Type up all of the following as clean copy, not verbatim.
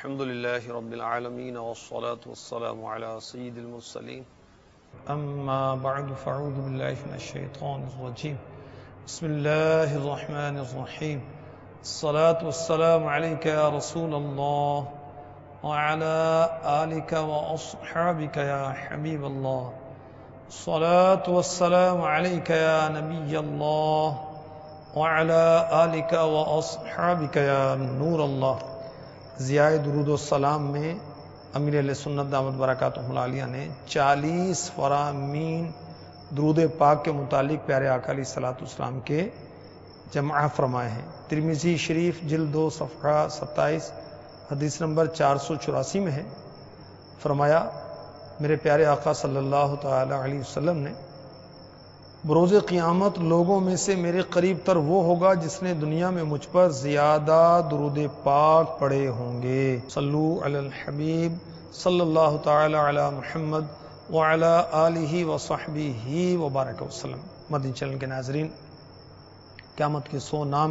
الحمد لله رب العالمين والصلاة والسلام على سيد المرسلين أما بعد فأعوذ بالله من الشيطان الرجيم بسم الله الرحمن الرحيم الصلاة والسلام عليك يا رسول الله وعلى آلك وأصحابك يا حبيب الله الصلاة والسلام عليك يا نبي الله وعلى آلك وأصحابك يا نور الله. ضیاء درود و السلام میں امیر علیہ سنت دامت برکاتہ العالیہ نے 40 فرامین درود پاک کے متعلق پیارے آقا علیہ الصلوۃ والسلام کے جمع فرمائے ہیں. ترمذی شریف جلد 2 صفحہ 27 حدیث نمبر 484 میں ہے. فرمایا میرے پیارے آقا صلی اللہ تعالی علیہ وسلم نے بروز قیامت لوگوں میں سے میرے قریب تر وہ ہوگا جس نے دنیا میں مجھ پر زیادہ درود پاک پڑھے ہوں گے. صلو علی الحبیب صلی اللہ تعالی علی محمد وعلی آلہ وصحبہ وبارک وسلم. مدنی چینل کے ناظرین، قیامت کے 100 نام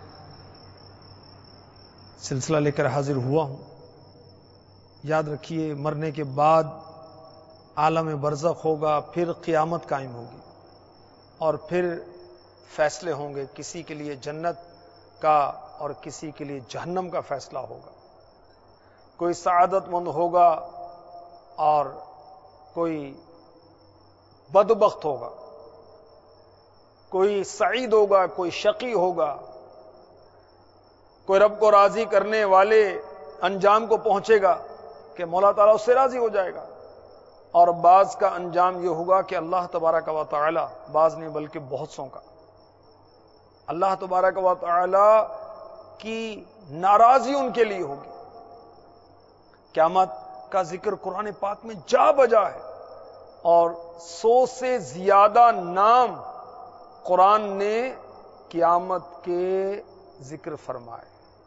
سلسلہ لے کر حاضر ہوا ہوں. یاد رکھیے، مرنے کے بعد عالم برزخ ہوگا، پھر قیامت قائم ہوگی اور پھر فیصلے ہوں گے. کسی کے لیے جنت کا اور کسی کے لیے جہنم کا فیصلہ ہوگا. کوئی سعادت مند ہوگا اور کوئی بدبخت ہوگا. کوئی سعید ہوگا، کوئی شقی ہوگا. کوئی رب کو راضی کرنے والے انجام کو پہنچے گا کہ مولا تعالیٰ اس سے راضی ہو جائے گا، اور بعض کا انجام یہ ہوگا کہ اللہ تبارک و تعالی، بعض نہیں بلکہ بہت سوں کا، اللہ تبارک و تعالی کی ناراضی ان کے لیے ہوگی. قیامت کا ذکر قرآن پاک میں جا بجا ہے، اور 100 سے زیادہ نام قرآن نے قیامت کے ذکر فرمائے.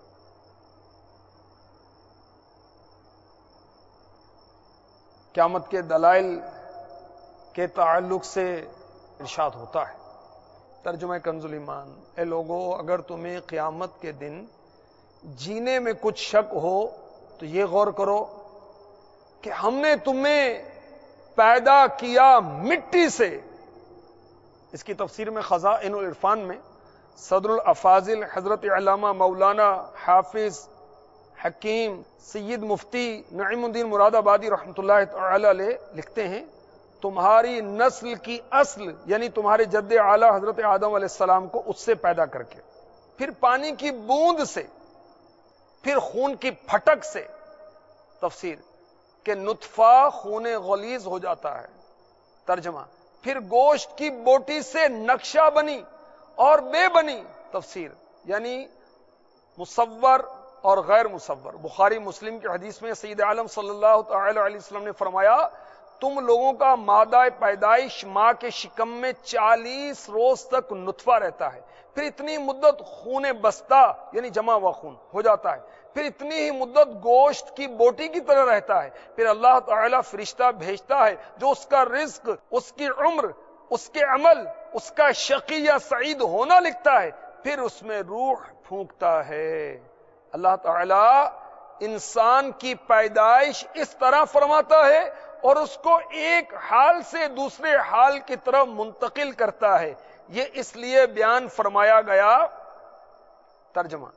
قیامت کے دلائل کے تعلق سے ارشاد ہوتا ہے، ترجمہ کنز الایمان: اے لوگو، اگر تمہیں قیامت کے دن جینے میں کچھ شک ہو تو یہ غور کرو کہ ہم نے تمہیں پیدا کیا مٹی سے. اس کی تفسیر میں خزائن العرفان میں صدر الافاضل حضرت علامہ مولانا حافظ حکیم سید مفتی نعیم الدین مراد آبادی رحمۃ اللہ تعالی علیہ لکھتے ہیں، تمہاری نسل کی اصل یعنی تمہارے جد اعلی حضرت آدم علیہ السلام کو اس سے پیدا کر کے، پھر پانی کی بوند سے، پھر خون کی پھٹک سے. تفسیر کہ نطفہ خون غلیظ ہو جاتا ہے. ترجمہ پھر گوشت کی بوٹی سے نقشہ بنی اور بے بنی. تفسیر یعنی مصور اور غیر مصور. بخاری مسلم کی حدیث میں سید عالم صلی اللہ تعالی علیہ وسلم نے فرمایا، تم لوگوں کا مادہ پیدائش ماں کے شکم میں 40 روز تک نطفہ رہتا ہے، پھر اتنی مدت خون بستہ یعنی جمع ہوا خون ہو جاتا ہے، پھر اتنی ہی مدت گوشت کی بوٹی کی طرح رہتا ہے، پھر اللہ تعالیٰ فرشتہ بھیجتا ہے جو اس کا رزق، اس کی عمر، اس کے عمل، اس کا شقی یا سعید ہونا لکھتا ہے، پھر اس میں روح پھونکتا ہے. اللہ تعالیٰ انسان کی پیدائش اس طرح فرماتا ہے اور اس کو ایک حال سے دوسرے حال کی طرف منتقل کرتا ہے. یہ اس لیے بیان فرمایا گیا، ترجمہ،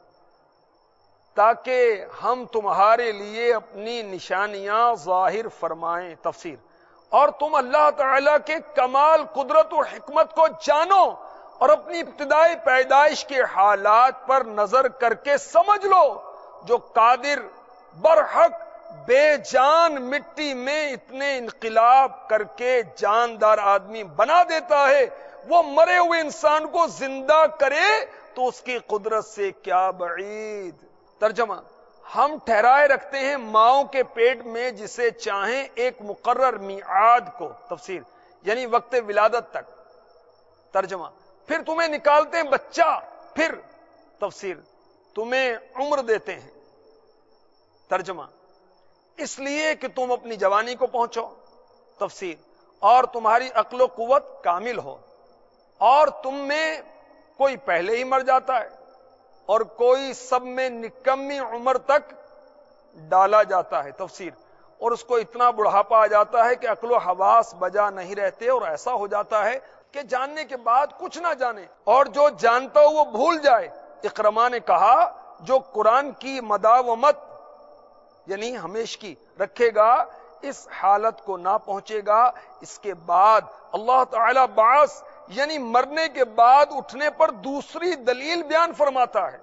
تاکہ ہم تمہارے لیے اپنی نشانیاں ظاہر فرمائیں. تفسیر اور تم اللہ تعالیٰ کے کمال قدرت و حکمت کو جانو اور اپنی ابتدائی پیدائش کے حالات پر نظر کر کے سمجھ لو، جو قادر برحق بے جان مٹی میں اتنے انقلاب کر کے جاندار آدمی بنا دیتا ہے، وہ مرے ہوئے انسان کو زندہ کرے تو اس کی قدرت سے کیا بعید. ترجمہ ہم ٹھہرائے رکھتے ہیں ماؤں کے پیٹ میں جسے چاہیں ایک مقرر میعاد کو. تفسیر یعنی وقت ولادت تک. ترجمہ پھر تمہیں نکالتے ہیں بچہ، پھر تفسیر تمہیں عمر دیتے ہیں. ترجمہ اس لیے کہ تم اپنی جوانی کو پہنچو. تفسیر اور تمہاری عقل و قوت کامل ہو، اور تم میں کوئی پہلے ہی مر جاتا ہے اور کوئی سب میں نکمی عمر تک ڈالا جاتا ہے، تفسیر، اور اس کو اتنا بڑھاپا آ جاتا ہے کہ عقل و حواس بجا نہیں رہتے، اور ایسا ہو جاتا ہے کہ جاننے کے بعد کچھ نہ جانے، اور جو جانتا ہو وہ بھول جائے۔ اکرما نے کہا جو قرآن کی مداومت یعنی ہمیشگی رکھے گا اس حالت کو نہ پہنچے گا۔ اس کے بعد اللہ تعالی بعث یعنی مرنے کے بعد اٹھنے پر دوسری دلیل بیان فرماتا ہے۔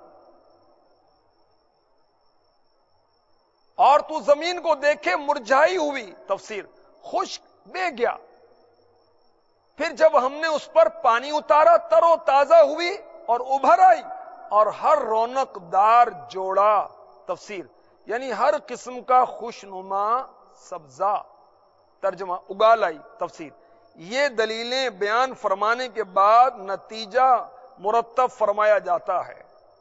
اور تو زمین کو دیکھے مرجھائی ہوئی، تفسیر، خشک بے گیا، پھر جب ہم نے اس پر پانی اتارا تر و تازہ ہوئی اور ابھر آئی، اور ہر رونق دار جوڑا، تفسیر، یعنی ہر قسم کا خوشنما سبزہ، ترجمہ اگا لائی، تفسیر۔ یہ دلیلیں بیان فرمانے کے بعد نتیجہ مرتب فرمایا جاتا ہے۔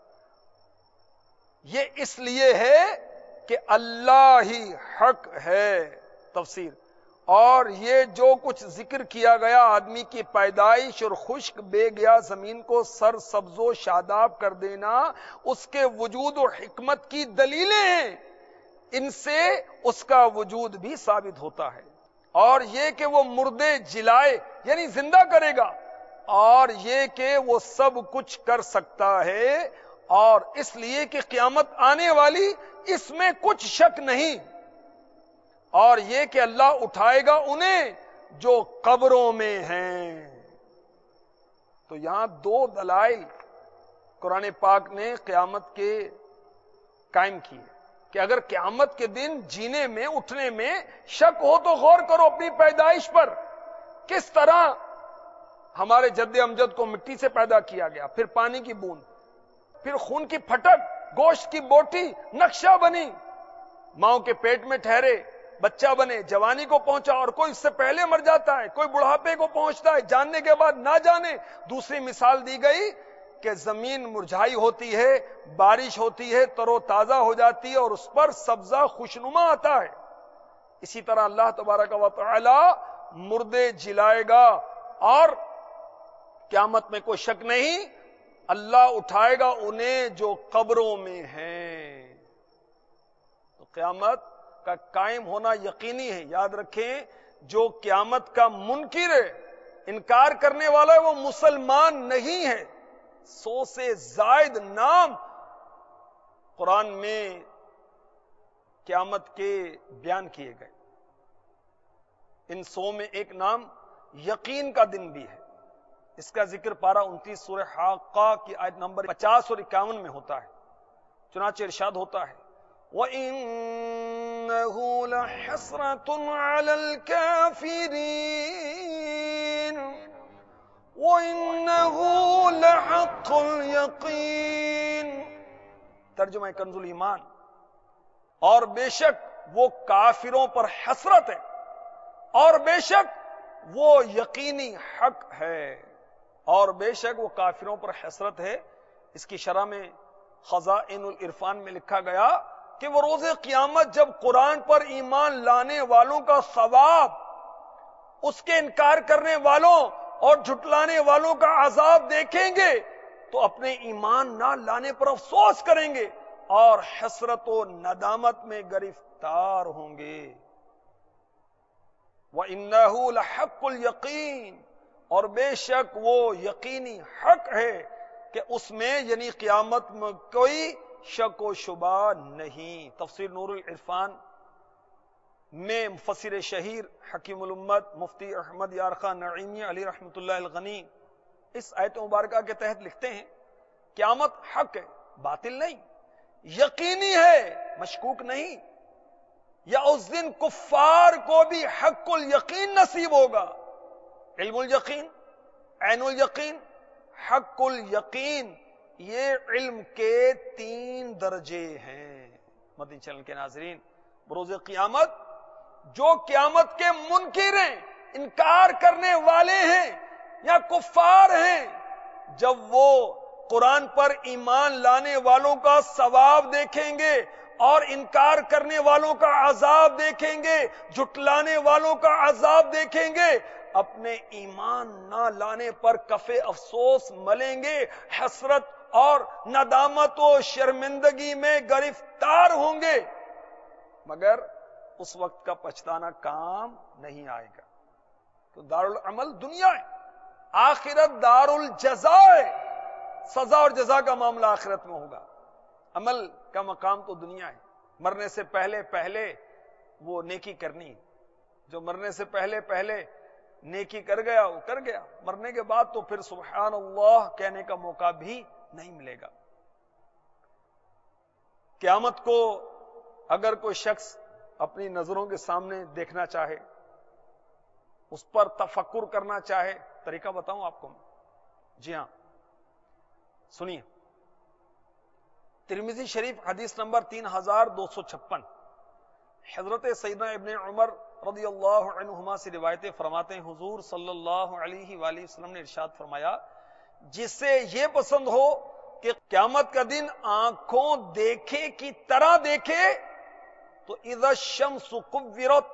یہ اس لیے ہے کہ اللہ ہی حق ہے، تفسیر، اور یہ جو کچھ ذکر کیا گیا آدمی کی پیدائش اور خشک بے گیا زمین کو سر سبز و شاداب کر دینا اس کے وجود و حکمت کی دلیلیں ہیں، ان سے اس کا وجود بھی ثابت ہوتا ہے۔ اور یہ کہ وہ مردے جلائے یعنی زندہ کرے گا، اور یہ کہ وہ سب کچھ کر سکتا ہے، اور اس لیے کہ قیامت آنے والی اس میں کچھ شک نہیں، اور یہ کہ اللہ اٹھائے گا انہیں جو قبروں میں ہیں۔ تو یہاں دو دلائل قرآن پاک نے قیامت کے قائم کیے کہ اگر قیامت کے دن جینے میں اٹھنے میں شک ہو تو غور کرو اپنی پیدائش پر، کس طرح ہمارے جد امجد کو مٹی سے پیدا کیا گیا، پھر پانی کی بوند، پھر خون کی پھٹک، گوشت کی بوٹی، نقشہ بنی، ماں کے پیٹ میں ٹھہرے، بچہ بنے، جوانی کو پہنچا، اور کوئی اس سے پہلے مر جاتا ہے، کوئی بڑھاپے کو پہنچتا ہے، جاننے کے بعد نہ جانے۔ دوسری مثال دی گئی کہ زمین مرجھائی ہوتی ہے، بارش ہوتی ہے، تر و تازہ ہو جاتی ہے، اور اس پر سبزہ خوشنما آتا ہے۔ اسی طرح اللہ تبارک و تعالی مردے جلائے گا، اور قیامت میں کوئی شک نہیں اللہ اٹھائے گا انہیں جو قبروں میں ہیں۔ تو قیامت کا قائم ہونا یقینی ہے۔ یاد رکھیں جو قیامت کا منکر ہے، انکار کرنے والا ہے، وہ مسلمان نہیں ہے۔ 100 سے زائد نام قرآن میں قیامت کے بیان کیے گئے، ان 100 میں ایک نام یقین کا دن بھی ہے۔ اس کا ذکر پارہ 29 سورہ حاقہ کی آیت نمبر 50 اور 51 میں ہوتا ہے۔ چنانچہ ارشاد ہوتا ہے وَإِنَّهُ لَحَسْرَةٌ عَلَى الْكَافِرِينَ وَإِنَّهُ لَحَقُّ الْيَقِينِ، ترجمہ کنز الایمان، اور بے شک وہ کافروں پر حسرت ہے، اور بے شک وہ یقینی حق ہے، اور بے شک وہ کافروں پر حسرت ہے۔ اس کی شرح میں خزائن العرفان میں لکھا گیا کہ وہ روز قیامت جب قرآن پر ایمان لانے والوں کا ثواب، اس کے انکار کرنے والوں اور جھٹلانے والوں کا عذاب دیکھیں گے تو اپنے ایمان نہ لانے پر افسوس کریں گے اور حسرت و ندامت میں گرفتار ہوں گے۔ وَإِنَّهُ لَحَقُّ الْيَقِينِ، اور بے شک وہ یقینی حق ہے کہ اس میں یعنی قیامت میں کوئی شک و شبہ نہیں۔ تفسیر نور العرفان میں مفسر شہیر حکیم الامت مفتی احمد یار خان نعیمی علی رحمت اللہ الغنی اس آیت مبارکہ کے تحت لکھتے ہیں قیامت حق ہے، باطل نہیں، یقینی ہے، مشکوک نہیں، یا اس دن کفار کو بھی حق الیقین نصیب ہوگا۔ علم الیقین، عین الیقین، حق الیقین، یہ علم کے 3 درجے ہیں۔ مدنی چینل کے ناظرین، بروز قیامت جو قیامت کے منکر ہیں، انکار کرنے والے ہیں یا کفار ہیں، جب وہ قرآن پر ایمان لانے والوں کا ثواب دیکھیں گے اور انکار کرنے والوں کا عذاب دیکھیں گے، جھٹلانے والوں کا عذاب دیکھیں گے، اپنے ایمان نہ لانے پر کفے افسوس ملیں گے، حسرت اور ندامت و شرمندگی میں گرفتار ہوں گے۔ مگر اس وقت کا پچھتانا کام نہیں آئے گا. تو دارالعمل دنیا ہے، آخرت دار الجزا ہے. سزا اور جزا کا معاملہ آخرت میں ہوگا. عمل کا مقام تو دنیا ہے. مرنے سے پہلے پہلے وہ نیکی کرنی، جو مرنے سے پہلے پہلے نیکی کر گیا وہ کر گیا، مرنے کے بعد تو پھر سبحان اللہ کہنے کا موقع بھی نہیں ملے گا. قیامت کو اگر کوئی شخص اپنی نظروں کے سامنے دیکھنا چاہے، اس پر تفکر کرنا چاہے، طریقہ بتاؤں آپ کو میں؟ جی ہاں سنیے. ترمذی شریف حدیث نمبر 3256، حضرت سیدنا ابن عمر رضی اللہ عنہما سے روایتیں فرماتے ہیں، حضور صلی اللہ علیہ وآلہ وسلم نے ارشاد فرمایا، جسے یہ پسند ہو کہ قیامت کا دن آنکھوں دیکھے کی طرح دیکھے تو اذا الشمس کورت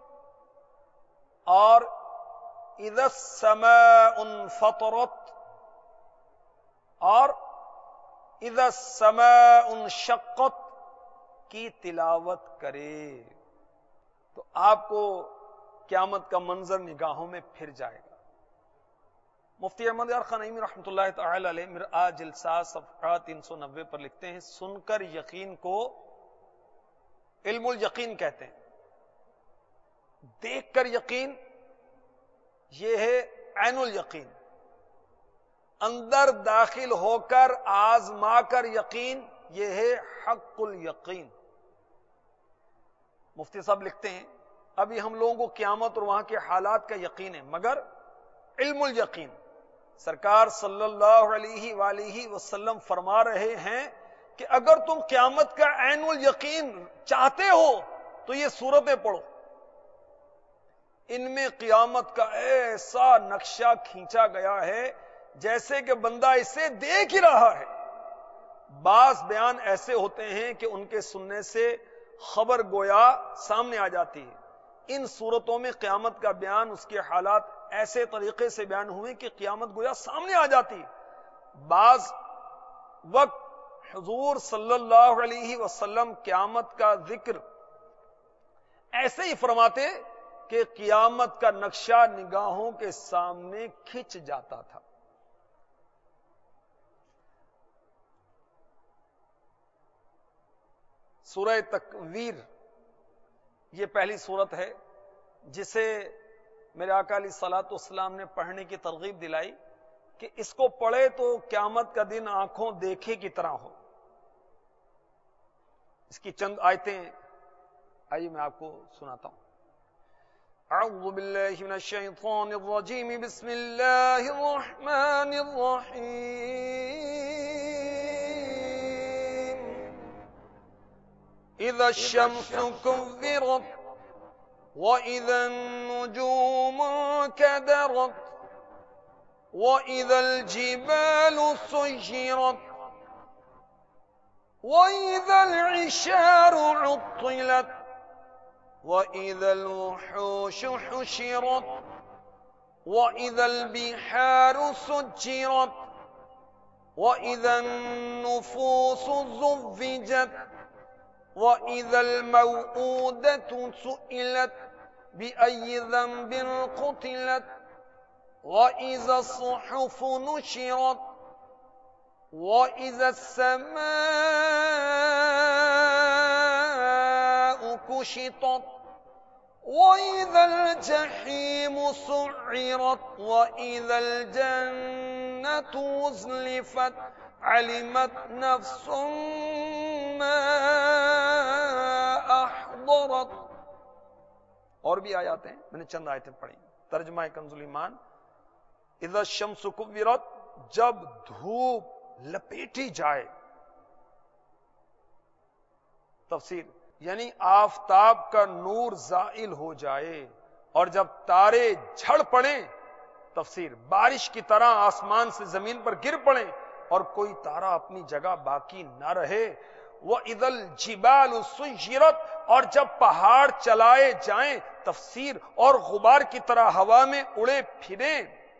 اور اذا السماء انفطرت اور اذا السماء انشقت کی تلاوت کرے تو آپ کو قیامت کا منظر نگاہوں میں پھر جائے گا. مفتی احمد یار خان نعیمی رحمۃ اللہ تعالی علیہ مرآ جلسہ صفحہ 390 پر لکھتے ہیں، سن کر یقین کو علم الیقین کہتے ہیں، دیکھ کر یقین یہ ہے عین الیقین، اندر داخل ہو کر آزما کر یقین یہ ہے حق الیقین. مفتی صاحب لکھتے ہیں ابھی ہم لوگوں کو قیامت اور وہاں کے حالات کا یقین ہے، مگر علم الیقین سرکار صلی اللہ علیہ وآلہ وسلم فرما رہے ہیں کہ اگر تم قیامت کا عین الیقین چاہتے ہو تو یہ سورتیں پڑھو. ان میں قیامت کا ایسا نقشہ کھینچا گیا ہے جیسے کہ بندہ اسے دیکھ ہی رہا ہے. بعض بیان ایسے ہوتے ہیں کہ ان کے سننے سے خبر گویا سامنے آ جاتی ہے. ان صورتوں میں قیامت کا بیان، اس کے حالات ایسے طریقے سے بیان ہوئے کہ قیامت گویا سامنے آ جاتی ہے. بعض وقت حضور صلی اللہ علیہ وسلم قیامت کا ذکر ایسے ہی فرماتے کہ قیامت کا نقشہ نگاہوں کے سامنے کھنچ جاتا تھا. سورہ تکویر یہ پہلی سورت ہے جسے میرے آقا علیہ الصلوۃ والسلام نے پڑھنے کی ترغیب دلائی کہ اس کو پڑھے تو قیامت کا دن آنکھوں دیکھے کی طرح ہو. اس کی چند آیتیں آئیے میں آپ کو سناتا ہوں. اعوذ باللہ من الشیطان الرجیم، بسم اللہ الرحمن الرحیم. اذا الشمس كورت واذا النجوم انكدرت واذا الجبال سيرت واذا العشار عطلت واذا الوحوش حشرت واذا البحار سجرت واذا النفوس زوجت وَإِذَا الْمَوْءُودَةُ سُئِلَتْ بِأَيِّ ذَنبٍ قُتِلَتْ وَإِذَا الصُّحُفُ نُشِرَتْ وَإِذَا السَّمَاءُ كُشِطَتْ وَإِذَا الْجَحِيمُ سُعِّرَتْ وَإِذَا الْجَنَّةُ أُزْلِفَتْ عَلِمَتْ نَفْسٌ مَا أَحْضَرَتْ. اور بھی آیات ہیں، میں نے چند آیتیں پڑھی. ترجمہ کنز الایمان، اذا الشمس کورت، جب دھوپ لپیٹی جائے. تفسیر یعنی آفتاب کا نور زائل ہو جائے اور جب تارے جھڑ پڑیں. تفسیر بارش کی طرح آسمان سے زمین پر گر پڑیں اور کوئی تارا اپنی جگہ باقی نہ رہے. وَإِذَا الْجِبَالُ سُيِّرَتْ، اور جب پہاڑ چلائے جائیں. تفسیر اور غبار کی طرح ہوا میں اڑے پھریں.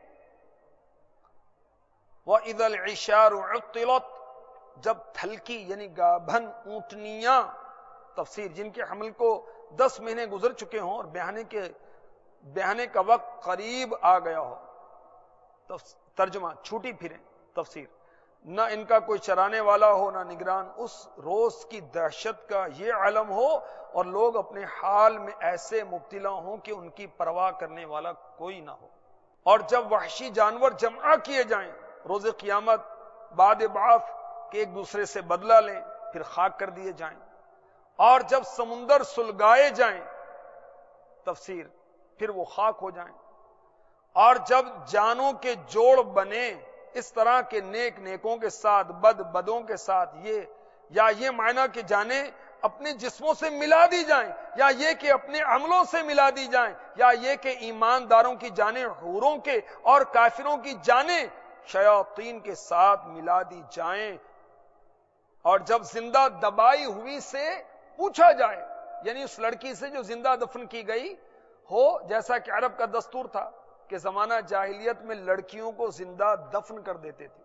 وَإِذَا الْعِشَارُ عُطِّلَتْ، جب تھلکی یعنی گابھن اونٹنیاں تفسیر جن کے حمل کو 10 مہینے گزر چکے ہوں اور بیانے کا وقت قریب آ گیا ہو. ترجمہ چھوٹی پھریں. تفسیر نہ ان کا کوئی چرانے والا ہو نہ نگران، اس روز کی دہشت کا یہ علم ہو اور لوگ اپنے حال میں ایسے مبتلا ہوں کہ ان کی پرواہ کرنے والا کوئی نہ ہو. اور جب وحشی جانور جمع کیے جائیں روز قیامت بعد بعث کہ ایک دوسرے سے بدلہ لیں پھر خاک کر دیے جائیں، اور جب سمندر سلگائے جائیں تفسیر پھر وہ خاک ہو جائیں، اور جب جانوں کے جوڑ بنے اس طرح کے نیک نیکوں کے ساتھ بد بدوں کے ساتھ، یہ معنی کہ جانیں اپنے جسموں سے ملا دی جائیں، یا یہ کہ اپنے عملوں سے ملا دی جائیں، یا یہ کہ ایمانداروں کی جانیں حوروں کے اور کافروں کی جانیں شیاطین کے ساتھ ملا دی جائیں. اور جب زندہ دبائی ہوئی سے پوچھا جائے، یعنی اس لڑکی سے جو زندہ دفن کی گئی ہو، جیسا کہ عرب کا دستور تھا کہ زمانہ جاہلیت میں لڑکیوں کو زندہ دفن کر دیتے تھے.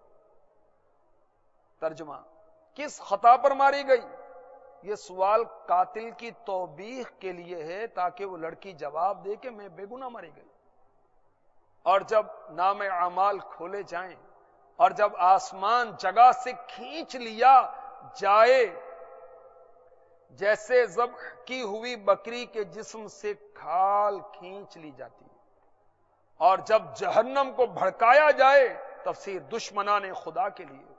ترجمہ کس خطا پر ماری گئی؟ یہ سوال قاتل کی توبیخ کے لیے ہے تاکہ وہ لڑکی جواب دے کہ میں بے گناہ ماری گئی. اور جب نام اعمال کھولے جائیں اور جب آسمان جگہ سے کھینچ لیا جائے جیسے ذبح کی ہوئی بکری کے جسم سے کھال کھینچ لی جاتی ہے، اور جب جہنم کو بھڑکایا جائے تفسیر دشمنان خدا کے لیے،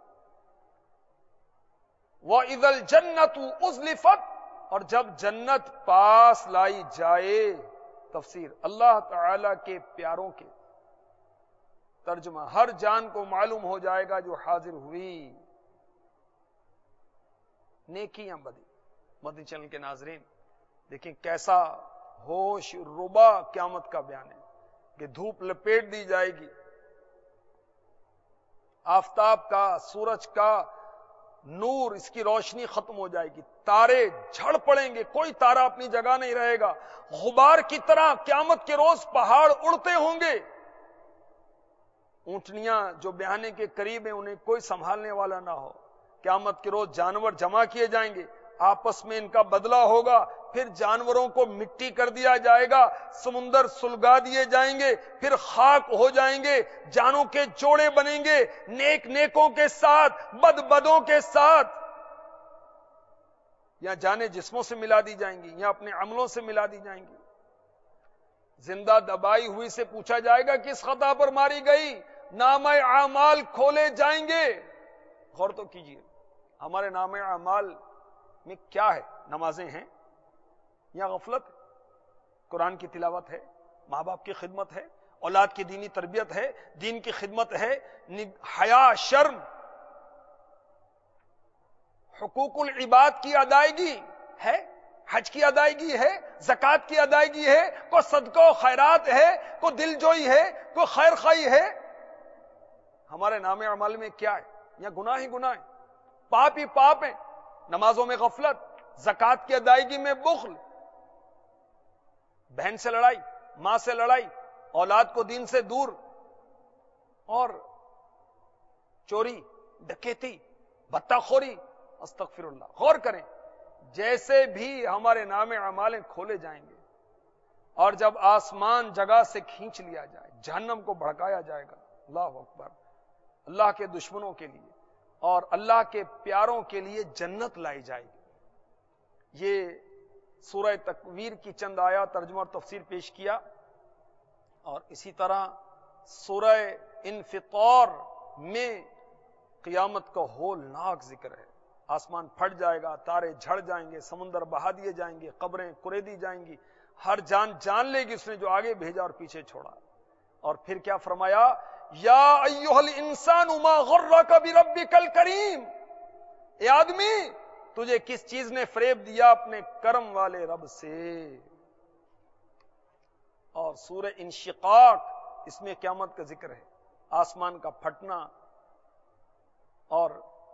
وَإِذَا الْجَنَّةُ أُزْلِفَتْ اور جب جنت پاس لائی جائے تفسیر اللہ تعالی کے پیاروں کے. ترجمہ ہر جان کو معلوم ہو جائے گا جو حاضر ہوئی. نیکیاں بدی. مدنی چینل کے ناظرین دیکھیں کیسا ہوش ربا قیامت کا بیان ہے کہ دھوپ لپیٹ دی جائے گی، آفتاب کا سورج کا نور اس کی روشنی ختم ہو جائے گی، تارے جھڑ پڑیں گے، کوئی تارا اپنی جگہ نہیں رہے گا، غبار کی طرح قیامت کے روز پہاڑ اڑتے ہوں گے. اونٹنیاں جو بیانے کے قریب ہیں انہیں کوئی سنبھالنے والا نہ ہو. قیامت کے روز جانور جمع کیے جائیں گے، آپس میں ان کا بدلہ ہوگا، پھر جانوروں کو مٹی کر دیا جائے گا، سمندر سلگا دیے جائیں گے، پھر خاک ہو جائیں گے، جانوں کے جوڑے بنیں گے، نیک نیکوں کے ساتھ بد بدوں کے ساتھ، یا جانیں جسموں سے ملا دی جائیں گی یا اپنے عملوں سے ملا دی جائیں گی. زندہ دبائی ہوئی سے پوچھا جائے گا کس خطا پر ماری گئی؟ نامہ اعمال کھولے جائیں گے. غور تو کیجیے ہمارے نامہ اعمال میں کیا ہے؟ نمازیں ہیں یا غفلت؟ قرآن کی تلاوت ہے، ماں باپ کی خدمت ہے، اولاد کی دینی تربیت ہے، دین کی خدمت ہے، حیا شرم، حقوق العباد کی ادائیگی ہے، حج کی ادائیگی ہے، زکوٰۃ کی ادائیگی ہے، کوئی صدقہ و خیرات ہے، کوئی دل جوئی ہے، کوئی خیر خواہی ہے. ہمارے نام اعمال میں کیا ہے؟ یا گناہ ہی گناہ ہے، پاپ ہی پاپ ہے. نمازوں میں غفلت، زکوٰۃ کی ادائیگی میں بخل، بہن سے لڑائی، ماں سے لڑائی، اولاد کو دین سے دور، اور چوری، ڈکیتی، بھتہ خوری. استغفر اللہ. غور کریں جیسے بھی ہمارے نام اعمال کھولے جائیں گے اور جب آسمان جگہ سے کھینچ لیا جائے، جہنم کو بھڑکایا جائے گا. اللہ اکبر. اللہ کے دشمنوں کے لیے اور اللہ کے پیاروں کے لیے جنت لائی جائے گی. یہ سورہ تکویر کی چند آیات ترجمہ اور تفسیر پیش کیا، اور اسی طرح سورہ انفطار میں قیامت کا ہولناک ذکر ہے. آسمان پھٹ جائے گا، تارے جھڑ جائیں گے، سمندر بہا دیے جائیں گے، قبریں کریدی جائیں گی، ہر جان جان لے گی اس نے جو آگے بھیجا اور پیچھے چھوڑا. اور پھر کیا فرمایا؟ یا ایھا الانسان ما غرک بربک الکریم. اے آدمی تجھے کس چیز نے فریب دیا اپنے کرم والے رب سے. اور سورہ انشقاق اس میں قیامت کا ذکر ہے، آسمان کا پھٹنا، اور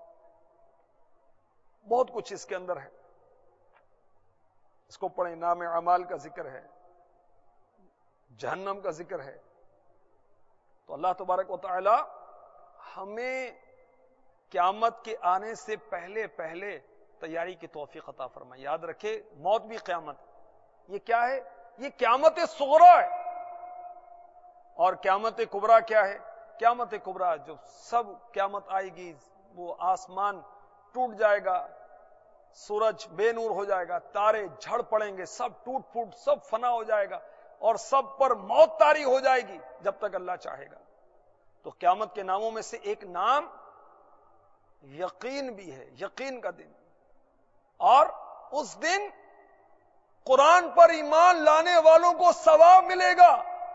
بہت کچھ اس کے اندر ہے. اس کو پڑھیں. نام اعمال کا ذکر ہے، جہنم کا ذکر ہے. تو اللہ تبارک و تعالی ہمیں قیامت کے آنے سے پہلے تیاری کی توفیق عطا فرمائے. یاد رکھے موت بھی قیامت. یہ کیا ہے؟ یہ قیامت صغریٰ ہے. اور قیامت کبریٰ کیا ہے؟ قیامت کبریٰ جو سب قیامت آئے گی، وہ آسمان ٹوٹ جائے گا، سورج بے نور ہو جائے گا، تارے جھڑ پڑیں گے، سب ٹوٹ پھوٹ سب فنا ہو جائے گا، اور سب پر موت طاری ہو جائے گی جب تک اللہ چاہے گا. تو قیامت کے ناموں میں سے ایک نام یقین بھی ہے، یقین کا دن. اور اس دن قرآن پر ایمان لانے والوں کو ثواب ملے گا،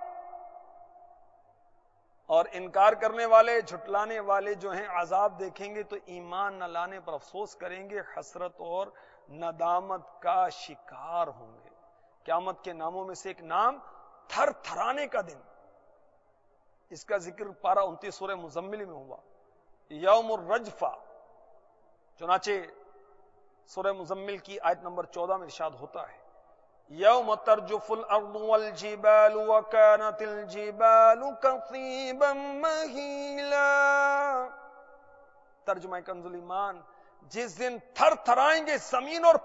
اور انکار کرنے والے، جھٹلانے والے جو ہیں عذاب دیکھیں گے تو ایمان نہ لانے پر افسوس کریں گے، حسرت اور ندامت کا شکار ہوں گے. قیامت کے ناموں میں سے ایک نام تھر تھرانے کا دن. اس کا ذکر پارہ 29 سورہ مزمل میں ہوا، یوم الرجفہ. چنانچہ سورہ مزمل کی آیت نمبر 14 میں ارشاد ہوتا ہے، یوم ترجف الارض والجبال وكانت الجبال كثيبا مهيلا. ترجمہ کنز ایمان، جس دن تھر تھرائیں گے زمین اور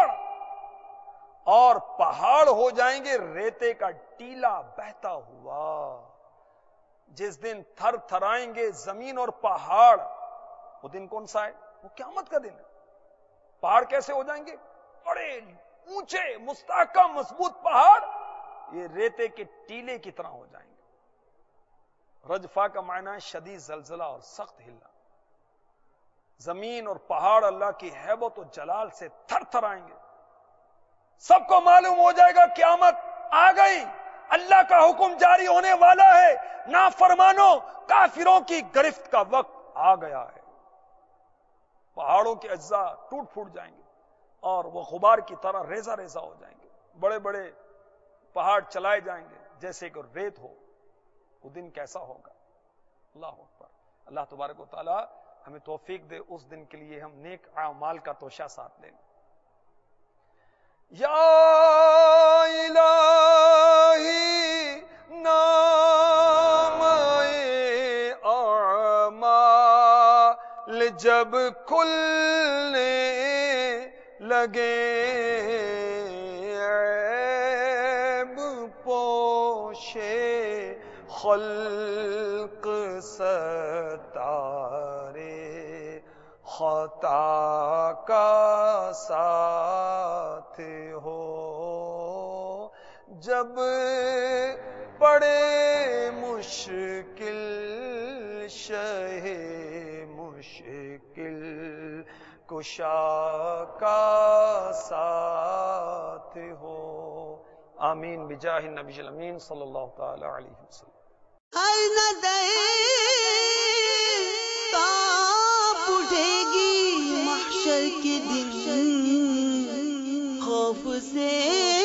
پہاڑ ہو جائیں گے ریتے کا ٹیلا بہتا ہوا. جس دن تھر تھرائیں گے زمین اور پہاڑ، وہ دن کون سا ہے؟ وہ قیامت کا دن ہے. پہاڑ کیسے ہو جائیں گے؟ بڑے اونچے مستحکم مضبوط پہاڑ یہ ریتے کے ٹیلے کی طرح ہو جائیں گے. رجفہ کا معنی ہے شدید زلزلہ اور سخت ہلنا. زمین اور پہاڑ اللہ کی ہیبت و جلال سے تھر تھرائیں گے. سب کو معلوم ہو جائے گا قیامت آ گئی، اللہ کا حکم جاری ہونے والا ہے، نافرمانوں کافروں کی گرفت کا وقت آ گیا ہے. پہاڑوں کے اجزاء ٹوٹ پھوٹ جائیں گے اور وہ غبار کی طرح ریزہ ریزہ ہو جائیں گے. بڑے بڑے پہاڑ چلائے جائیں گے جیسے کہ ریت ہو. وہ دن کیسا ہوگا؟ اللہ اکبر. اللہ تبارک و تعالی ہمیں توفیق دے اس دن کے لیے ہم نیک اعمال کا توشہ ساتھ لیں. یا الہی نام اعمال جب کھلنے لگے، عیب پوشے خلق ستارے، خطا کا ساتھ ہو، جب پڑے مشکل شہ مشکل کشا کا ساتھ ہو. آمین بجاہ النبی الامین صلی اللہ تعالی علیہ وسلم. ہر ندے کانپ اٹھے گی محشر کے دن، خوف سے